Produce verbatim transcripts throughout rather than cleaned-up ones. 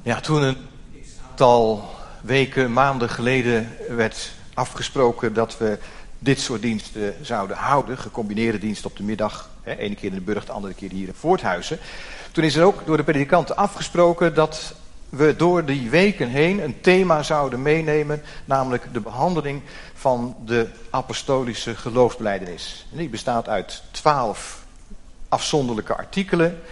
Ja, toen een aantal weken, maanden geleden werd afgesproken dat we dit soort diensten zouden houden, gecombineerde diensten op de middag, hè, ene keer in de Burgt, de andere keer hier in Voorthuizen. Toen is er ook door de predikanten afgesproken dat we door die weken heen een thema zouden meenemen, namelijk de behandeling van de apostolische geloofsbelijdenis. Die bestaat uit twaalf afzonderlijke artikelen.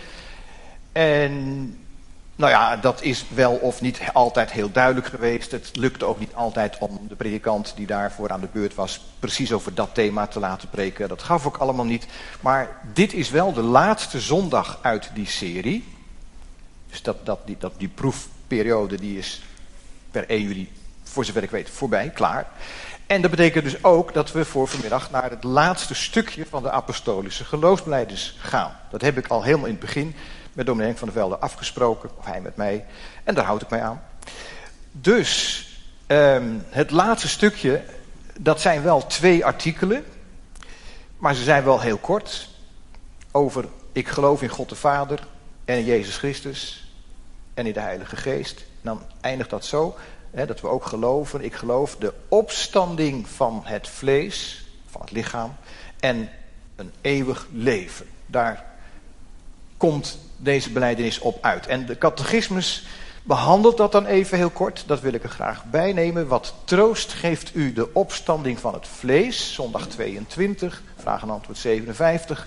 En nou ja, dat is wel of niet altijd heel duidelijk geweest. Het lukte ook niet altijd om de predikant die daarvoor aan de beurt was precies over dat thema te laten preken. Dat gaf ook allemaal niet. Maar dit is wel de laatste zondag uit die serie. Dus dat, dat, die, dat, die proefperiode die is per één juli, voor zover ik weet, voorbij, klaar. En dat betekent dus ook dat we voor vanmiddag naar het laatste stukje van de apostolische geloofsbelijdenis gaan. Dat heb ik al helemaal in het begin met dominee Henk van der Velde afgesproken, of hij met mij, en daar houd ik mij aan. Dus um, het laatste stukje, dat zijn wel twee artikelen, maar ze zijn wel heel kort, over ik geloof in God de Vader en in Jezus Christus en in de Heilige Geest. En dan eindigt dat zo, hè, dat we ook geloven, ik geloof de opstanding van het vlees, van het lichaam, en een eeuwig leven. Daar komt deze belijdenis op uit. En de catechismus behandelt dat dan even heel kort. Dat wil ik er graag bij nemen. Wat troost geeft u de opstanding van het vlees? Zondag tweeëntwintig, vraag en antwoord zevenenvijftig.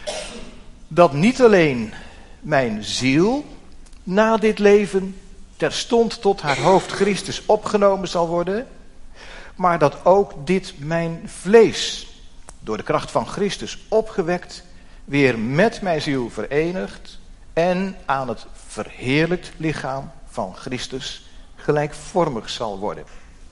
Dat niet alleen mijn ziel na dit leven terstond tot haar hoofd Christus opgenomen zal worden, maar dat ook dit mijn vlees door de kracht van Christus opgewekt weer met mijn ziel verenigd en aan het verheerlijkt lichaam van Christus gelijkvormig zal worden.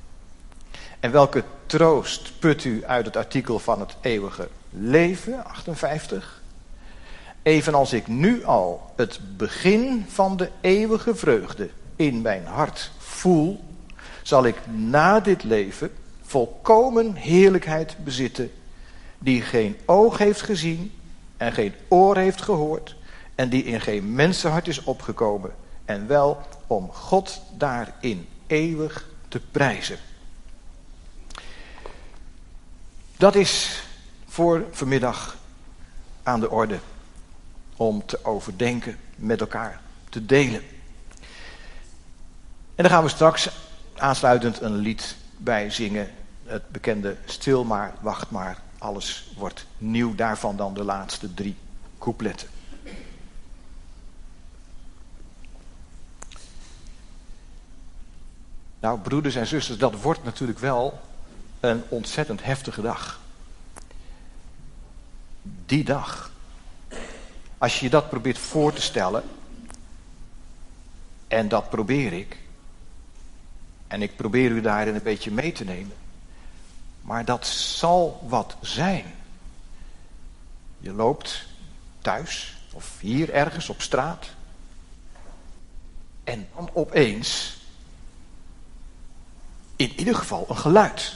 En welke troost put u uit het artikel van het eeuwige leven, achtenvijftig? Evenals ik nu al het begin van de eeuwige vreugde in mijn hart voel, zal ik na dit leven volkomen heerlijkheid bezitten, die geen oog heeft gezien en geen oor heeft gehoord en die in geen mensenhart is opgekomen, en wel om God daarin eeuwig te prijzen. Dat is voor vanmiddag aan de orde om te overdenken, met elkaar te delen. En dan gaan we straks aansluitend een lied bij zingen, het bekende Stil maar, wacht maar, alles wordt nieuw. Daarvan dan de laatste drie coupletten. Nou, broeders en zusters, dat wordt natuurlijk wel een ontzettend heftige dag. Die dag. Als je je dat probeert voor te stellen, en dat probeer ik, en ik probeer u daarin een beetje mee te nemen, maar dat zal wat zijn. Je loopt thuis of hier ergens op straat en dan opeens in ieder geval een geluid.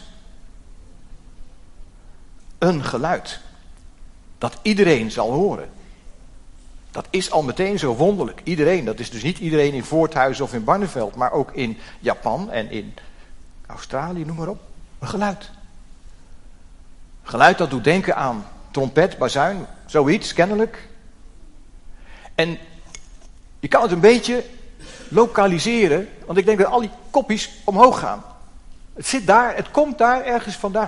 Een geluid dat iedereen zal horen. Dat is al meteen zo wonderlijk. Iedereen, dat is dus niet iedereen in Voorthuizen of in Barneveld, maar ook in Japan en in Australië, noem maar op. Een geluid. Geluid dat doet denken aan trompet, bazuin, zoiets kennelijk. En je kan het een beetje lokaliseren, want ik denk dat al die koppies omhoog gaan. Het zit daar, het komt daar ergens vandaan.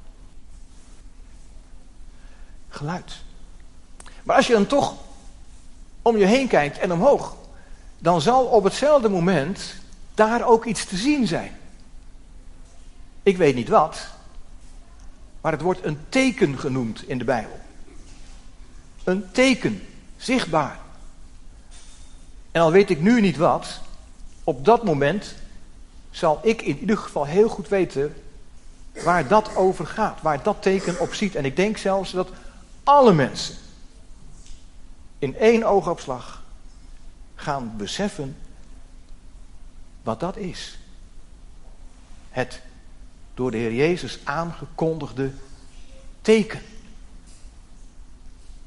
Geluid. Maar als je dan toch om je heen kijkt en omhoog, dan zal op hetzelfde moment daar ook iets te zien zijn. Ik weet niet wat, maar het wordt een teken genoemd in de Bijbel. Een teken, zichtbaar. En al weet ik nu niet wat, op dat moment zal ik in ieder geval heel goed weten waar dat over gaat, waar dat teken op ziet. En ik denk zelfs dat alle mensen in één oogopslag gaan beseffen wat dat is. Het door de Heer Jezus aangekondigde teken.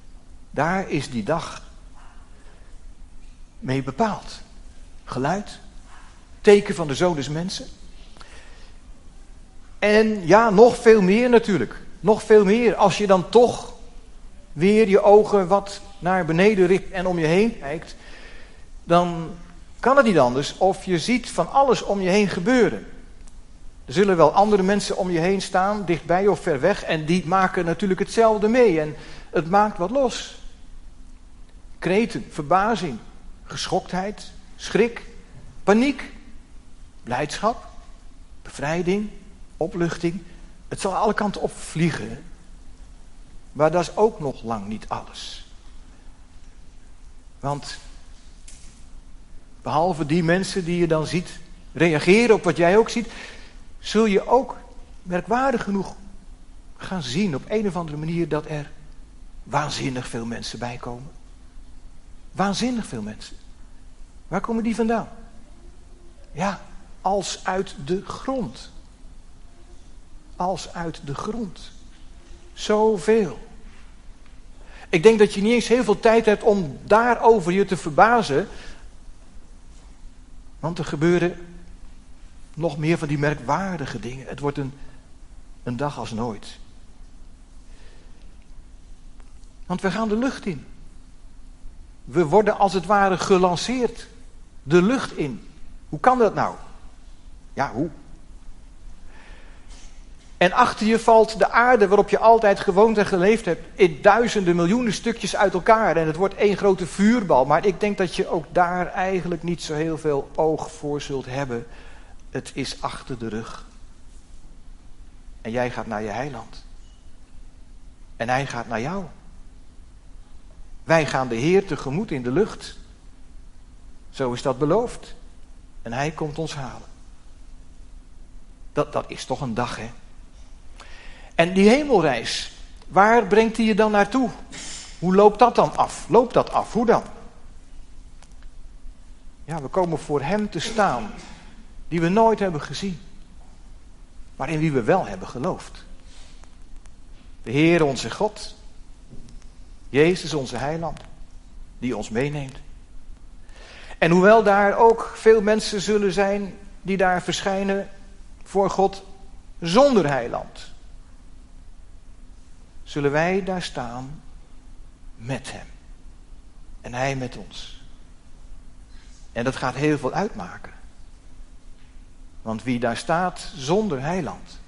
Daar is die dag mee bepaald. Geluid, teken van de Zoon des Mensen. En ja, nog veel meer natuurlijk. Nog veel meer. Als je dan toch weer je ogen wat naar beneden richt en om je heen kijkt, dan kan het niet anders of je ziet van alles om je heen gebeuren. Er zullen wel andere mensen om je heen staan, dichtbij of ver weg, en die maken natuurlijk hetzelfde mee. En het maakt wat los. Kreten, verbazing, geschoktheid, schrik, paniek, blijdschap, bevrijding, opluchting. Het zal alle kanten opvliegen. Maar dat is ook nog lang niet alles. Want behalve die mensen die je dan ziet reageren op wat jij ook ziet, zul je ook merkwaardig genoeg gaan zien op een of andere manier dat er waanzinnig veel mensen bij komen. Waanzinnig veel mensen. Waar komen die vandaan? Ja, als uit de grond. Als uit de grond. Zoveel. Ik denk dat je niet eens heel veel tijd hebt om daarover je te verbazen. Want er gebeuren nog meer van die merkwaardige dingen. Het wordt een, een dag als nooit. Want we gaan de lucht in. We worden als het ware gelanceerd. De lucht in. Hoe kan dat nou? Ja, hoe? En achter je valt de aarde waarop je altijd gewoond en geleefd hebt in duizenden, miljoenen stukjes uit elkaar. En het wordt één grote vuurbal. Maar ik denk dat je ook daar eigenlijk niet zo heel veel oog voor zult hebben. Het is achter de rug. En jij gaat naar je heiland. En hij gaat naar jou. Wij gaan de Heer tegemoet in de lucht. Zo is dat beloofd. En hij komt ons halen. Dat, dat is toch een dag, hè? En die hemelreis, waar brengt hij je dan naartoe? Hoe loopt dat dan af? Loopt dat af? Hoe dan? Ja, we komen voor hem te staan, die we nooit hebben gezien, maar in wie we wel hebben geloofd. De Heer onze God, Jezus onze heiland, die ons meeneemt. En hoewel daar ook veel mensen zullen zijn die daar verschijnen voor God zonder heiland, zullen wij daar staan met hem. En hij met ons. En dat gaat heel veel uitmaken. Want wie daar staat zonder heiland,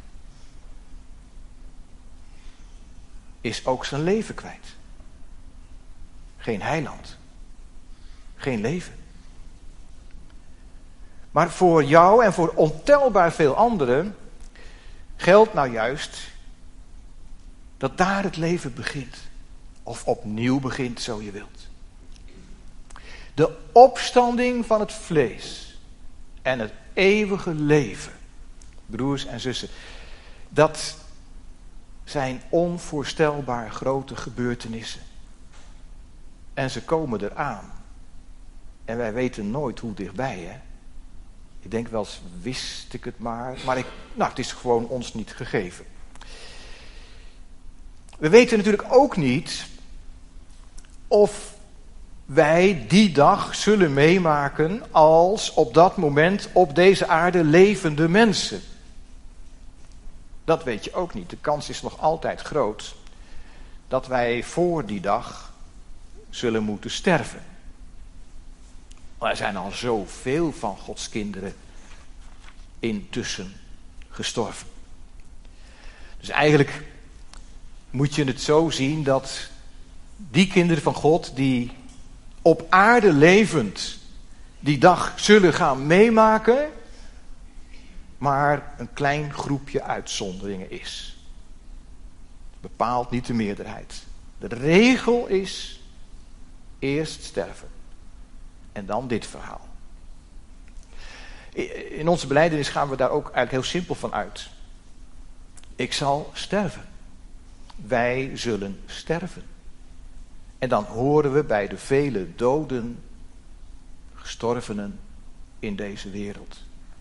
is ook zijn leven kwijt. Geen heiland. Geen leven. Maar voor jou en voor ontelbaar veel anderen geldt nou juist dat daar het leven begint. Of opnieuw begint, zo je wilt. De opstanding van het vlees en het eeuwige leven, broers en zussen, dat zijn onvoorstelbaar grote gebeurtenissen. En ze komen eraan. En wij weten nooit hoe dichtbij, hè. Ik denk wel eens, wist ik het maar. Maar ik, nou, het is gewoon ons niet gegeven. We weten natuurlijk ook niet of wij die dag zullen meemaken als op dat moment op deze aarde levende mensen. Dat weet je ook niet. De kans is nog altijd groot dat wij voor die dag zullen moeten sterven. Maar er zijn al zoveel van Gods kinderen intussen gestorven. Dus eigenlijk moet je het zo zien dat die kinderen van God die op aarde levend die dag zullen gaan meemaken, maar een klein groepje uitzonderingen is. Bepaalt niet de meerderheid. De regel is eerst sterven. En dan dit verhaal. In onze belijdenis gaan we daar ook eigenlijk heel simpel van uit. Ik zal sterven. Wij zullen sterven. En dan horen we bij de vele doden, gestorvenen in deze wereld.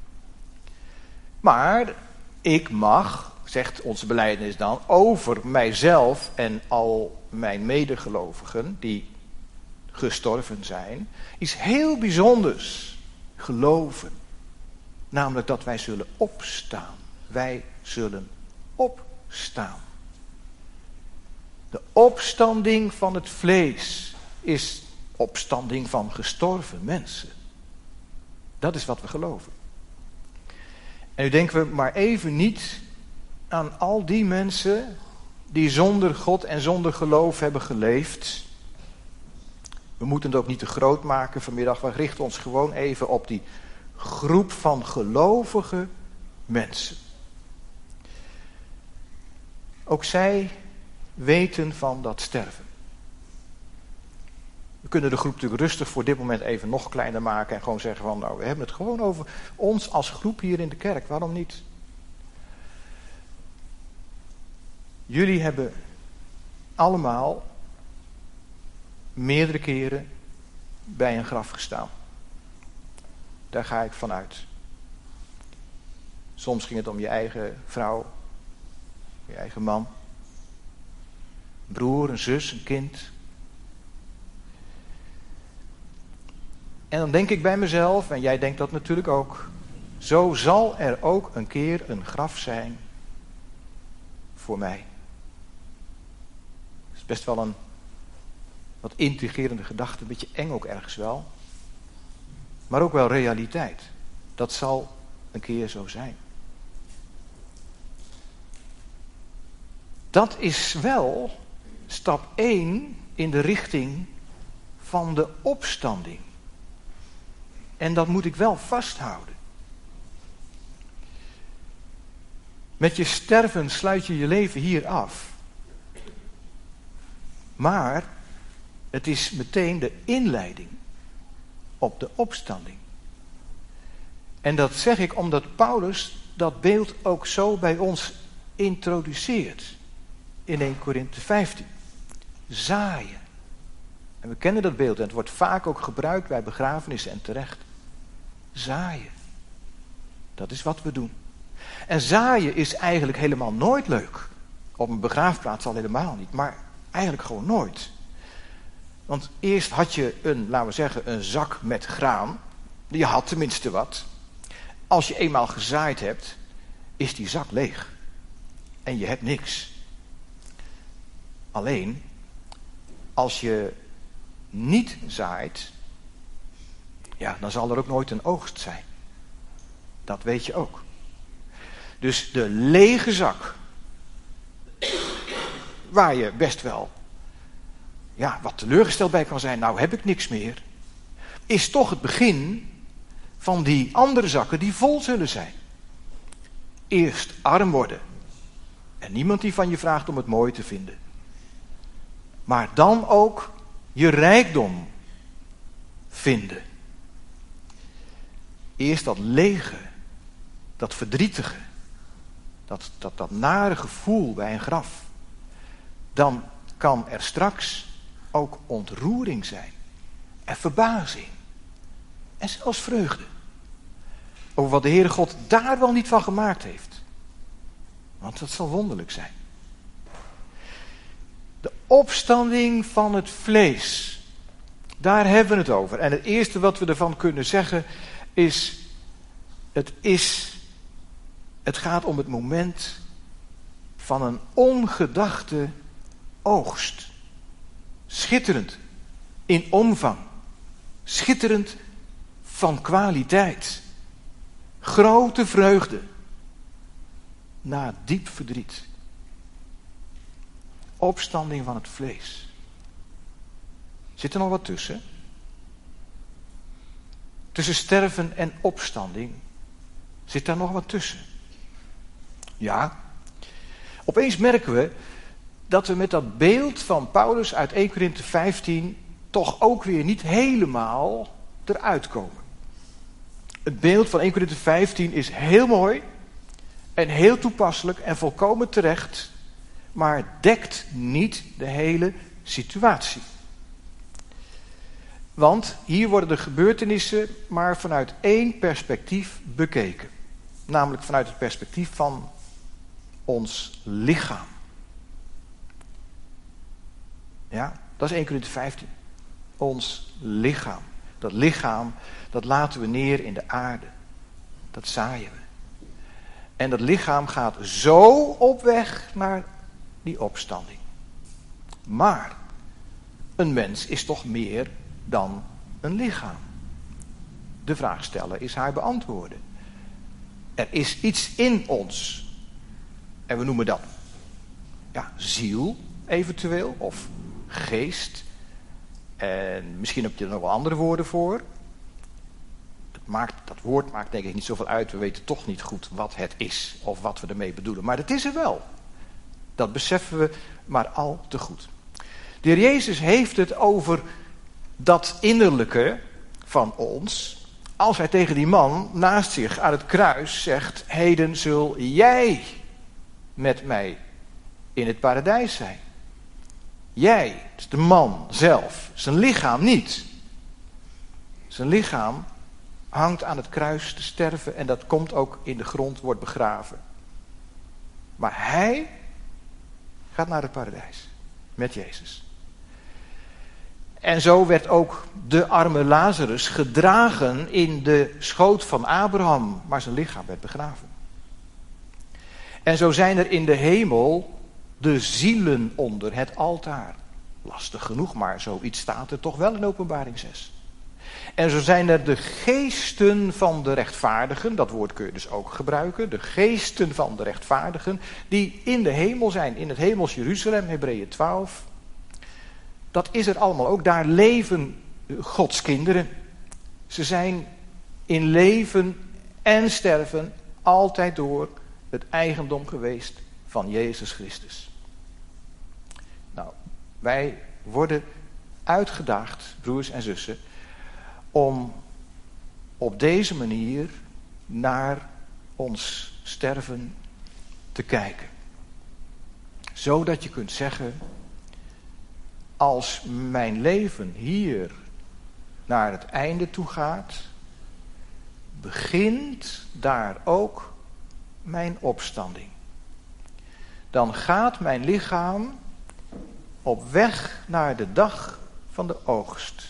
Maar ik mag, zegt onze belijdenis dan, over mijzelf en al mijn medegelovigen die gestorven zijn, iets heel bijzonders geloven. Namelijk dat wij zullen opstaan. Wij zullen opstaan. De opstanding van het vlees is opstanding van gestorven mensen. Dat is wat we geloven. En nu denken we maar even niet aan al die mensen die zonder God en zonder geloof hebben geleefd. We moeten het ook niet te groot maken vanmiddag. We richten ons gewoon even op die groep van gelovige mensen. Ook zij weten van dat sterven. We kunnen de groep natuurlijk rustig voor dit moment even nog kleiner maken en gewoon zeggen van, nou, we hebben het gewoon over ons als groep hier in de kerk. Waarom niet? Jullie hebben allemaal meerdere keren bij een graf gestaan. Daar ga ik vanuit. Soms ging het om je eigen vrouw, je eigen man, een broer, een zus, een kind. En dan denk ik bij mezelf, en jij denkt dat natuurlijk ook, zo zal er ook een keer een graf zijn voor mij. Dat is best wel een wat intrigerende gedachte, een beetje eng ook ergens wel. Maar ook wel realiteit. Dat zal een keer zo zijn. Dat is wel stap één in de richting van de opstanding. En dat moet ik wel vasthouden. Met je sterven sluit je je leven hier af. Maar het is meteen de inleiding op de opstanding. En dat zeg ik omdat Paulus dat beeld ook zo bij ons introduceert. In eerste Korinthe vijftien. Zaaien. En we kennen dat beeld en het wordt vaak ook gebruikt bij begrafenissen en terecht. Zaaien. Dat is wat we doen. En zaaien is eigenlijk helemaal nooit leuk. Op een begraafplaats al helemaal niet, maar eigenlijk gewoon nooit. Want eerst had je een, laten we zeggen, een zak met graan. Je had tenminste wat. Als je eenmaal gezaaid hebt, is die zak leeg. En je hebt niks. Alleen, als je niet zaait, ja, dan zal er ook nooit een oogst zijn. Dat weet je ook. Dus de lege zak, waar je best wel ja, wat teleurgesteld bij kan zijn, nou heb ik niks meer, is toch het begin van die andere zakken die vol zullen zijn. Eerst arm worden. En niemand die van je vraagt om het mooi te vinden. Maar dan ook je rijkdom vinden. Eerst dat lege, dat verdrietige, dat, dat, dat nare gevoel bij een graf. Dan kan er straks ook ontroering zijn. En verbazing. En zelfs vreugde. Over wat de Heere God daar wel niet van gemaakt heeft. Want dat zal wonderlijk zijn. De opstanding van het vlees. Daar hebben we het over. En het eerste wat we ervan kunnen zeggen is, het is, het gaat om het moment van een ongedachte oogst. Schitterend in omvang. Schitterend van kwaliteit. Grote vreugde. Na diep verdriet. Opstanding van het vlees. Zit er nog wat tussen? Tussen sterven en opstanding. Zit daar nog wat tussen? Ja. Opeens merken we dat we met dat beeld van Paulus uit eerste Korinthe vijftien toch ook weer niet helemaal eruit komen. Het beeld van eerste Korinthe vijftien is heel mooi en heel toepasselijk en volkomen terecht, maar dekt niet de hele situatie. Want hier worden de gebeurtenissen maar vanuit één perspectief bekeken. Namelijk vanuit het perspectief van ons lichaam. Ja, dat is eerste Korinthe vijftien. Ons lichaam. Dat lichaam, dat laten we neer in de aarde. Dat zaaien we. En dat lichaam gaat zo op weg naar die opstanding. Maar een mens is toch meer dan een lichaam. De vraag stellen is haar beantwoorden. Er is iets in ons. En we noemen dat ja, ziel eventueel. Of geest. En misschien heb je er nog wel andere woorden voor. Dat, maakt, dat woord maakt denk ik niet zoveel uit. We weten toch niet goed wat het is. Of wat we ermee bedoelen. Maar het is er wel. Dat beseffen we maar al te goed. De Heer Jezus heeft het over dat innerlijke van ons. Als hij tegen die man naast zich aan het kruis zegt: heden zul jij met mij in het paradijs zijn. Jij, dus de man zelf, zijn lichaam niet. Zijn lichaam hangt aan het kruis te sterven en dat komt ook in de grond, wordt begraven. Maar hij gaat naar het paradijs met Jezus. En zo werd ook de arme Lazarus gedragen in de schoot van Abraham, maar zijn lichaam werd begraven. En zo zijn er in de hemel de zielen onder het altaar. Lastig genoeg, maar zoiets staat er toch wel in Openbaring zes. En zo zijn er de geesten van de rechtvaardigen, dat woord kun je dus ook gebruiken, de geesten van de rechtvaardigen, die in de hemel zijn, in het hemels Jeruzalem, Hebreeën twaalf. Dat is er allemaal ook, daar leven Gods kinderen. Ze zijn in leven en sterven altijd door het eigendom geweest van Jezus Christus. Nou, wij worden uitgedaagd, broers en zussen, om op deze manier naar ons sterven te kijken. Zodat je kunt zeggen: als mijn leven hier naar het einde toe gaat, begint daar ook mijn opstanding. Dan gaat mijn lichaam op weg naar de dag van de oogst.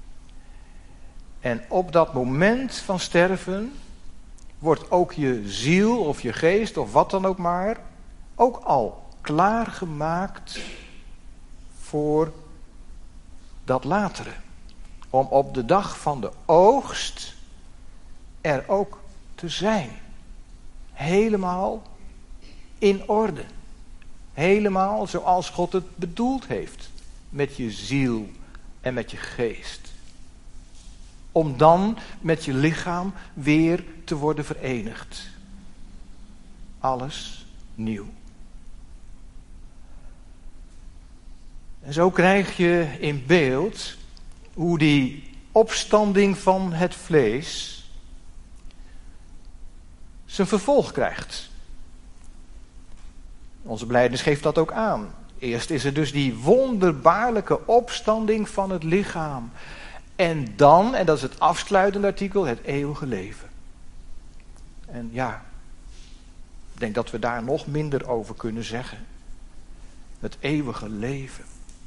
En op dat moment van sterven wordt ook je ziel of je geest of wat dan ook maar ook al klaargemaakt voor dat latere. Om op de dag van de oogst er ook te zijn. Helemaal in orde. Helemaal zoals God het bedoeld heeft. Met je ziel en met je geest. Om dan met je lichaam weer te worden verenigd. Alles nieuw. En zo krijg je in beeld hoe die opstanding van het vlees zijn vervolg krijgt. Onze belijdenis geeft dat ook aan. Eerst is er dus die wonderbaarlijke opstanding van het lichaam. En dan, en dat is het afsluitende artikel, het eeuwige leven. En ja, ik denk dat we daar nog minder over kunnen zeggen. Het eeuwige leven.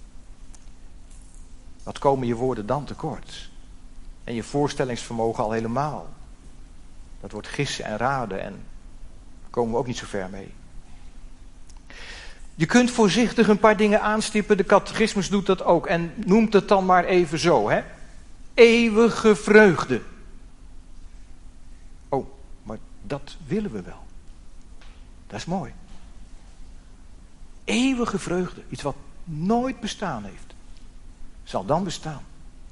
Wat komen je woorden dan tekort? En je voorstellingsvermogen al helemaal. Dat wordt gissen en raden en daar komen we ook niet zo ver mee. Je kunt voorzichtig een paar dingen aanstippen. De catechismus doet dat ook en noemt het dan maar even zo, hè? Eeuwige vreugde. Oh, maar dat willen we wel. Dat is mooi. Eeuwige vreugde. Iets wat nooit bestaan heeft. Zal dan bestaan.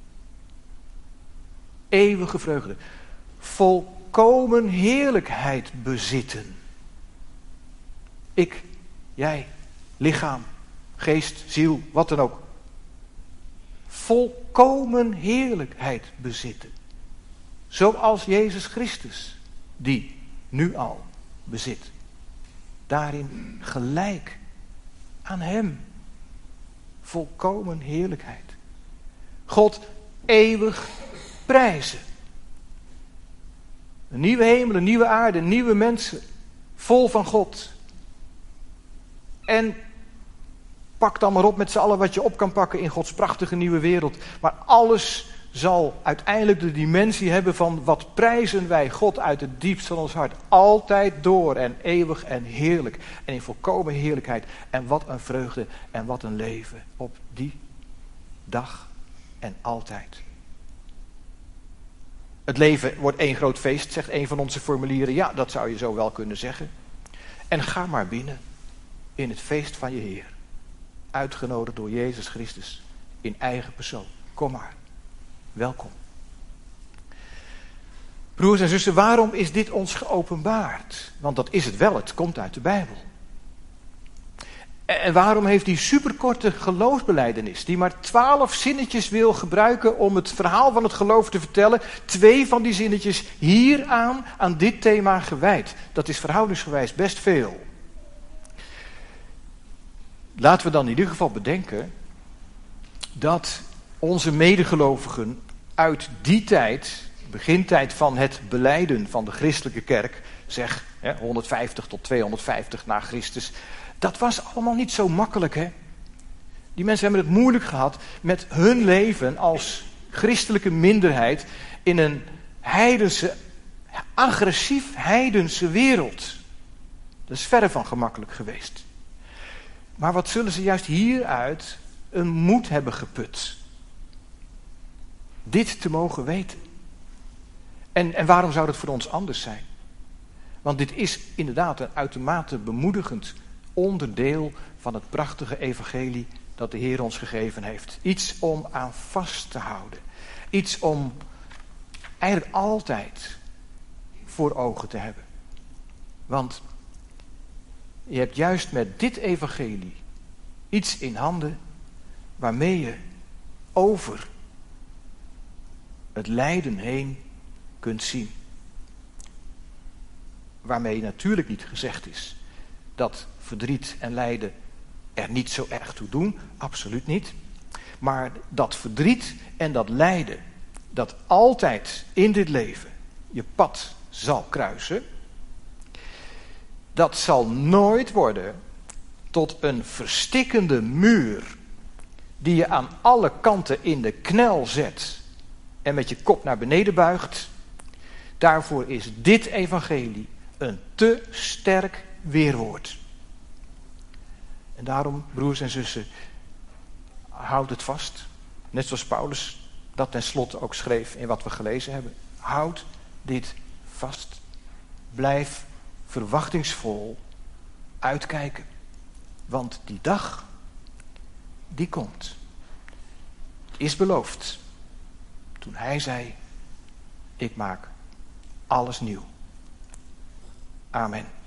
Eeuwige vreugde. Volkomen heerlijkheid bezitten. Ik, jij, lichaam, geest, ziel, wat dan ook. Volkomen heerlijkheid bezitten. Zoals Jezus Christus, die nu al bezit. Daarin gelijk aan hem. Volkomen heerlijkheid. God eeuwig prijzen. Een nieuwe hemel, een nieuwe aarde, nieuwe mensen. Vol van God. En pak dan maar op met z'n allen wat je op kan pakken in Gods prachtige nieuwe wereld. Maar alles zal uiteindelijk de dimensie hebben van wat prijzen wij God uit het diepst van ons hart. Altijd door en eeuwig en heerlijk en in volkomen heerlijkheid. En wat een vreugde en wat een leven op die dag en altijd. Het leven wordt één groot feest, zegt een van onze formulieren. Ja, dat zou je zo wel kunnen zeggen. En ga maar binnen in het feest van je Heer. Uitgenodigd door Jezus Christus in eigen persoon. Kom maar. Welkom. Broers en zussen, waarom is dit ons geopenbaard? Want dat is het wel, het komt uit de Bijbel. En waarom heeft die superkorte geloofsbelijdenis, die maar twaalf zinnetjes wil gebruiken om het verhaal van het geloof te vertellen, twee van die zinnetjes hieraan, aan dit thema gewijd? Dat is verhoudingsgewijs best veel. Laten we dan in ieder geval bedenken dat onze medegelovigen uit die tijd, begintijd van het belijden van de christelijke kerk, zeg honderdvijftig tot tweehonderdvijftig na Christus, dat was allemaal niet zo makkelijk, hè? Die mensen hebben het moeilijk gehad met hun leven als christelijke minderheid in een heidense, agressief heidense wereld. Dat is verre van gemakkelijk geweest. Maar wat zullen ze juist hieruit een moed hebben geput? Dit te mogen weten. En, en waarom zou dat voor ons anders zijn? Want dit is inderdaad een uitermate bemoedigend onderdeel van het prachtige evangelie dat de Heer ons gegeven heeft. Iets om aan vast te houden. Iets om eigenlijk altijd voor ogen te hebben. Want je hebt juist met dit evangelie iets in handen waarmee je over het lijden heen kunt zien. Waarmee natuurlijk niet gezegd is dat verdriet en lijden er niet zo erg toe doen, absoluut niet. Maar dat verdriet en dat lijden, dat altijd in dit leven je pad zal kruisen, dat zal nooit worden tot een verstikkende muur die je aan alle kanten in de knel zet en met je kop naar beneden buigt. Daarvoor is dit evangelie een te sterk weerwoord. En daarom, broers en zussen, houd het vast. Net zoals Paulus dat tenslotte ook schreef in wat we gelezen hebben. Houd dit vast. Blijf verwachtingsvol uitkijken. Want die dag, die komt. Is beloofd. Toen hij zei, ik maak alles nieuw. Amen.